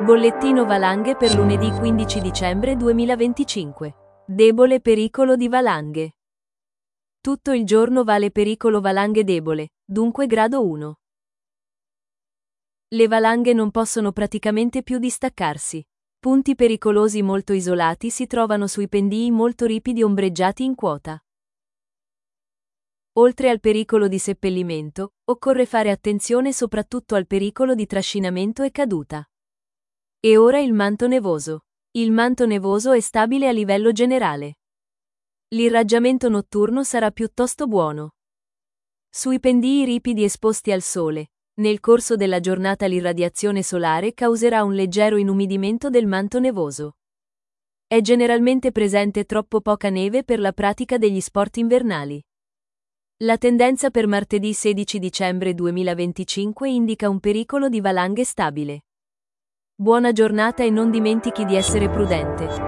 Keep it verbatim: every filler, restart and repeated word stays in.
Bollettino valanghe per lunedì quindici dicembre duemilaventicinque. Debole pericolo di valanghe. Tutto il giorno vale pericolo valanghe debole, dunque grado uno. Le valanghe non possono praticamente più distaccarsi. Punti pericolosi molto isolati si trovano sui pendii molto ripidi ombreggiati in quota. Oltre al pericolo di seppellimento, occorre fare attenzione soprattutto al pericolo di trascinamento e caduta. E ora il manto nevoso. Il manto nevoso è stabile a livello generale. L'irraggiamento notturno sarà piuttosto buono. Sui pendii ripidi esposti al sole, nel corso della giornata l'irradiazione solare causerà un leggero inumidimento del manto nevoso. È generalmente presente troppo poca neve per la pratica degli sport invernali. La tendenza per martedì sedici dicembre duemilaventicinque indica un pericolo di valanghe stabile. Buona giornata e non dimentichi di essere prudente.